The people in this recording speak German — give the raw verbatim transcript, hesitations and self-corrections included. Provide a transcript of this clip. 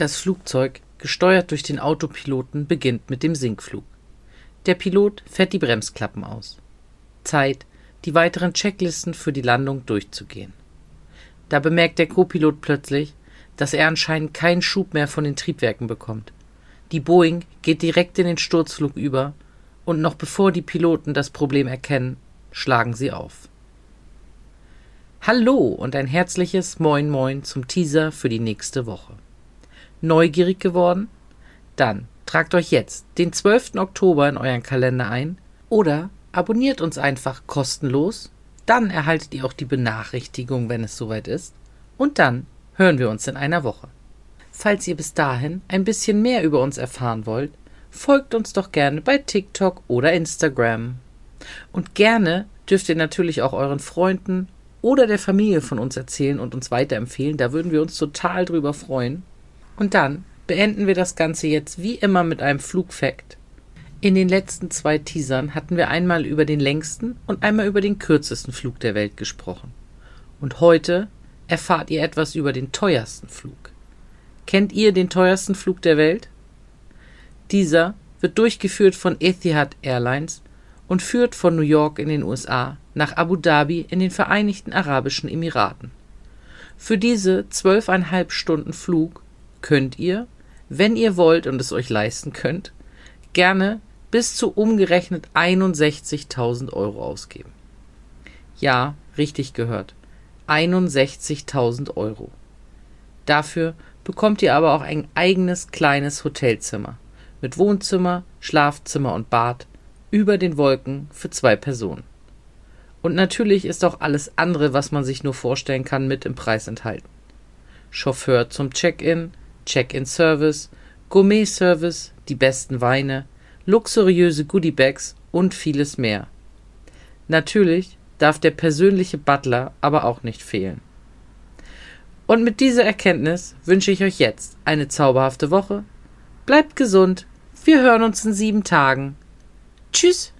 Das Flugzeug, gesteuert durch den Autopiloten, beginnt mit dem Sinkflug. Der Pilot fährt die Bremsklappen aus. Zeit, die weiteren Checklisten für die Landung durchzugehen. Da bemerkt der Co-Pilot plötzlich, dass er anscheinend keinen Schub mehr von den Triebwerken bekommt. Die Boeing geht direkt in den Sturzflug über und noch bevor die Piloten das Problem erkennen, schlagen sie auf. Hallo und ein herzliches Moin Moin zum Teaser für die nächste Woche. Neugierig geworden? Dann tragt euch jetzt den zwölften Oktober in euren Kalender ein oder abonniert uns einfach kostenlos, dann erhaltet ihr auch die Benachrichtigung, wenn es soweit ist, und dann hören wir uns in einer Woche. Falls ihr bis dahin ein bisschen mehr über uns erfahren wollt, folgt uns doch gerne bei TikTok oder Instagram. Und gerne dürft ihr natürlich auch euren Freunden oder der Familie von uns erzählen und uns weiterempfehlen, da würden wir uns total drüber freuen. Und dann beenden wir das Ganze jetzt wie immer mit einem Flugfact. In den letzten zwei Teasern hatten wir einmal über den längsten und einmal über den kürzesten Flug der Welt gesprochen. Und heute erfahrt ihr etwas über den teuersten Flug. Kennt ihr den teuersten Flug der Welt? Dieser wird durchgeführt von Etihad Airlines und führt von New York in den U S A nach Abu Dhabi in den Vereinigten Arabischen Emiraten. Für diese zwölfeinhalb Stunden Flug könnt ihr, wenn ihr wollt und es euch leisten könnt, gerne bis zu umgerechnet einundsechzigtausend Euro ausgeben. Ja, richtig gehört. einundsechzigtausend Euro. Dafür bekommt ihr aber auch ein eigenes kleines Hotelzimmer mit Wohnzimmer, Schlafzimmer und Bad über den Wolken für zwei Personen. Und natürlich ist auch alles andere, was man sich nur vorstellen kann, mit im Preis enthalten. Chauffeur zum Check-in, Check-in-Service, Gourmet-Service, die besten Weine, luxuriöse Goodiebags und vieles mehr. Natürlich darf der persönliche Butler aber auch nicht fehlen. Und mit dieser Erkenntnis wünsche ich euch jetzt eine zauberhafte Woche. Bleibt gesund, wir hören uns in sieben Tagen. Tschüss!